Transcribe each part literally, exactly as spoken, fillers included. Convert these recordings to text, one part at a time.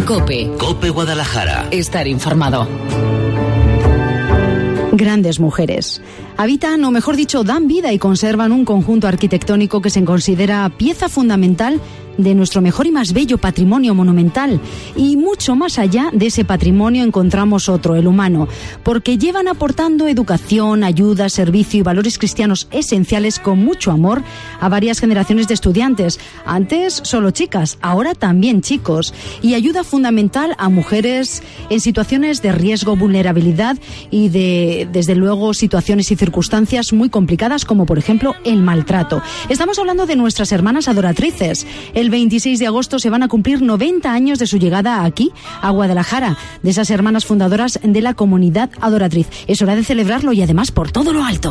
COPE. COPE Guadalajara. Estar informado. Grandes mujeres. Habitan, o mejor dicho, dan vida y conservan un conjunto arquitectónico que se considera pieza fundamental de nuestro mejor y más bello patrimonio monumental. Y mucho más allá de ese patrimonio encontramos otro, el humano, porque llevan aportando educación, ayuda, servicio y valores cristianos esenciales con mucho amor a varias generaciones de estudiantes. Antes solo chicas, ahora también chicos. Y ayuda fundamental a mujeres en situaciones de riesgo, vulnerabilidad y de, desde luego, situaciones y circunstancias muy complicadas, como por ejemplo el maltrato. Estamos hablando de nuestras hermanas adoratrices. El veintiséis de agosto se van a cumplir noventa años de su llegada aquí, a Guadalajara, de esas hermanas fundadoras de la comunidad adoratriz. Es hora de celebrarlo y además por todo lo alto.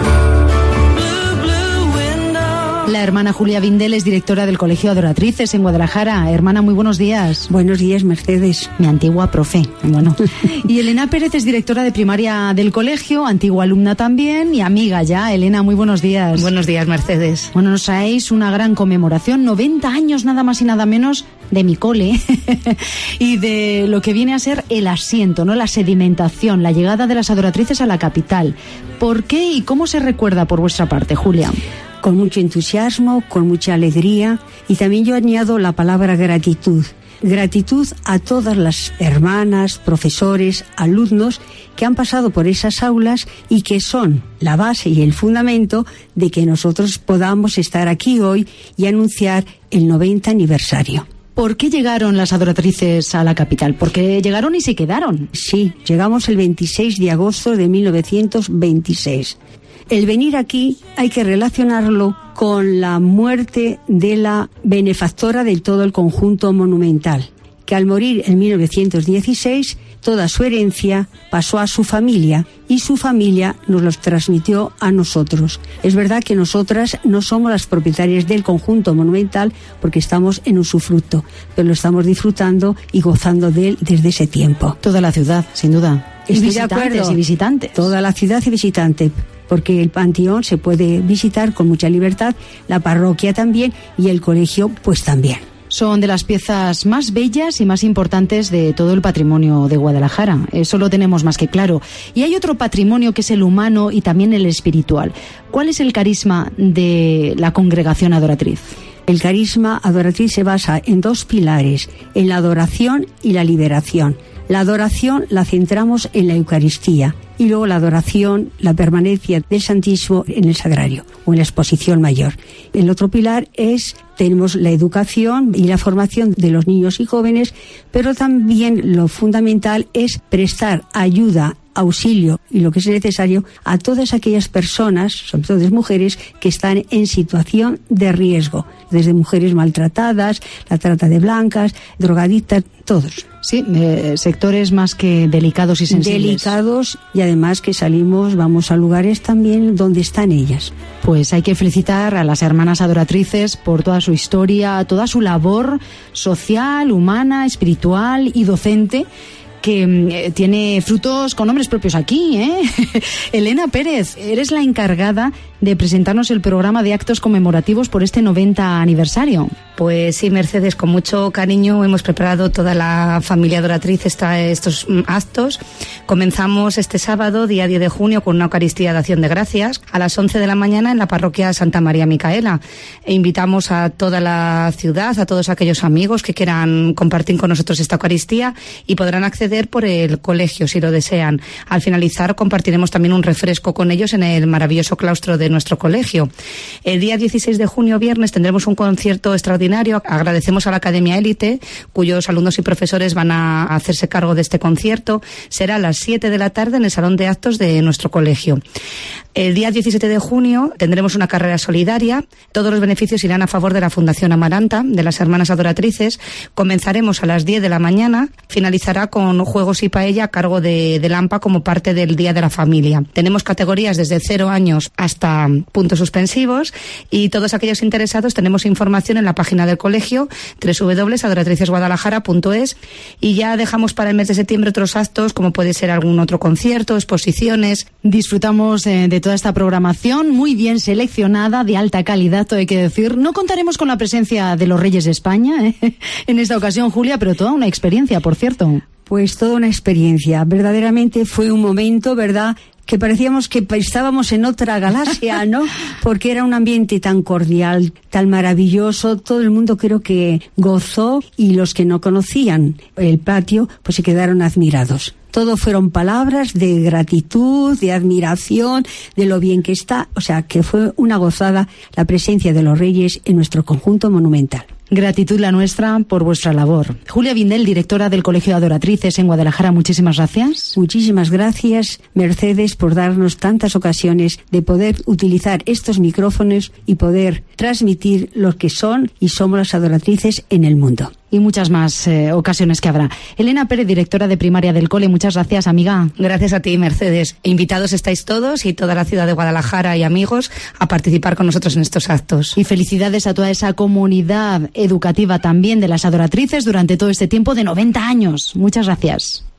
La hermana Julia Vindel es directora del Colegio Adoratrices en Guadalajara. Hermana, muy buenos días. Buenos días, Mercedes. Mi antigua profe. Bueno. Y Elena Pérez es directora de primaria del colegio, antigua alumna también y amiga ya. Elena, muy buenos días. Buenos días, Mercedes. Bueno, nos traéis una gran conmemoración, noventa años nada más y nada menos de mi cole y de lo que viene a ser el asiento, ¿no? La sedimentación, la llegada de las adoratrices a la capital. ¿Por qué y cómo se recuerda por vuestra parte, Julia? Con mucho entusiasmo, con mucha alegría, y también yo añado la palabra gratitud. Gratitud a todas las hermanas, profesores, alumnos que han pasado por esas aulas y que son la base y el fundamento de que nosotros podamos estar aquí hoy y anunciar el noventa aniversario. ¿Por qué llegaron las adoratrices a la capital? Porque llegaron y se quedaron. Sí, llegamos el veintiséis de agosto de mil novecientos veintiséis. El venir aquí hay que relacionarlo con la muerte de la benefactora de todo el conjunto monumental, que al morir en mil novecientos dieciséis, toda su herencia pasó a su familia y su familia nos los transmitió a nosotros. Es verdad que nosotras no somos las propietarias del conjunto monumental porque estamos en usufructo, pero lo estamos disfrutando y gozando de él desde ese tiempo. Toda la ciudad, sin duda. Estoy y visitantes de acuerdo. y visitantes. Toda la ciudad y visitantes, porque el panteón se puede visitar con mucha libertad, la parroquia también y el colegio pues también. Son de las piezas más bellas y más importantes de todo el patrimonio de Guadalajara. Eso lo tenemos más que claro. Y hay otro patrimonio que es el humano y también el espiritual. ¿Cuál es el carisma de la congregación adoratriz? El carisma adoratriz se basa en dos pilares, en la adoración y la liberación. La adoración la centramos en la Eucaristía y luego la adoración, la permanencia del Santísimo en el Sagrario o en la exposición mayor. El otro pilar es, tenemos la educación y la formación de los niños y jóvenes, pero también lo fundamental es prestar ayuda, auxilio y lo que es necesario a todas aquellas personas, sobre todo mujeres, que están en situación de riesgo, desde mujeres maltratadas, la trata de blancas, drogadictas, todos. Sí, eh, sectores más que delicados y sensibles. Delicados y además que salimos, vamos a lugares también donde están ellas. Pues hay que felicitar a las hermanas adoratrices por toda su historia, toda su labor social, humana, espiritual y docente, que eh, tiene frutos con nombres propios aquí, ¿eh? Elena Pérez, eres la encargada de presentarnos el programa de actos conmemorativos por este noventa aniversario. Pues sí, Mercedes, con mucho cariño hemos preparado toda la familia adoratriz esta, estos actos. Comenzamos este sábado, día diez de junio, con una Eucaristía de Acción de Gracias a las once de la mañana en la parroquia Santa María Micaela. E invitamos a toda la ciudad, a todos aquellos amigos que quieran compartir con nosotros esta Eucaristía y podrán acceder por el colegio si lo desean. Al finalizar compartiremos también un refresco con ellos en el maravilloso claustro de nuestro colegio. El día dieciséis de junio, viernes, tendremos un concierto extraordinario. Agradecemos a la Academia Élite, cuyos alumnos y profesores van a hacerse cargo de este concierto. Será a las siete de la tarde en el salón de actos de nuestro colegio. El día diecisiete de junio tendremos una carrera solidaria. Todos los beneficios irán a favor de la Fundación Amaranta, de las Hermanas Adoratrices. Comenzaremos a las diez de la mañana. Finalizará con juegos y paella a cargo de, de Lampa como parte del Día de la Familia. Tenemos categorías desde cero años hasta hasta puntos suspensivos, y todos aquellos interesados tenemos información en la página del colegio doble u doble u doble u punto adoratrices guadalajara punto es, y ya dejamos para el mes de septiembre otros actos como puede ser algún otro concierto, exposiciones. Disfrutamos eh, de toda esta programación muy bien seleccionada, de alta calidad, todo hay que decir. No contaremos con la presencia de los Reyes de España eh, en esta ocasión, Julia, pero toda una experiencia, por cierto. Pues toda una experiencia. Verdaderamente fue un momento, ¿verdad?, que parecíamos que estábamos en otra galaxia, ¿no? Porque era un ambiente tan cordial, tan maravilloso. Todo el mundo creo que gozó, y los que no conocían el patio, pues se quedaron admirados. Todo fueron palabras de gratitud, de admiración, de lo bien que está. O sea, que fue una gozada la presencia de los Reyes en nuestro conjunto monumental. Gratitud la nuestra por vuestra labor. Julia Vindel, directora del Colegio de Adoratrices en Guadalajara, muchísimas gracias. Muchísimas gracias, Mercedes, por darnos tantas ocasiones de poder utilizar estos micrófonos y poder transmitir lo que son y somos las adoratrices en el mundo. Y muchas más eh, ocasiones que habrá. Elena Pérez, directora de primaria del cole, muchas gracias, amiga. Gracias a ti, Mercedes. Invitados estáis todos y toda la ciudad de Guadalajara y amigos a participar con nosotros en estos actos. Y felicidades a toda esa comunidad educativa también de las adoratrices durante todo este tiempo de noventa años. Muchas gracias.